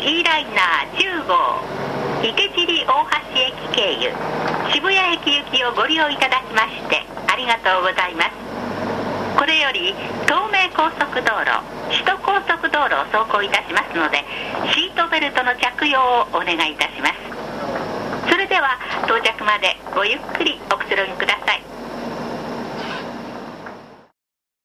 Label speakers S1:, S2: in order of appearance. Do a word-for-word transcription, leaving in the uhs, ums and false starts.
S1: E ライナーじゅうごう池尻大橋駅経由渋谷駅行きをご利用いただきましてありがとうございます。これより東名高速道路首都高速道路を走行いたしますのでシートベルトの着用をお願いいたします。それでは到着までごゆっくりおくつろぎください。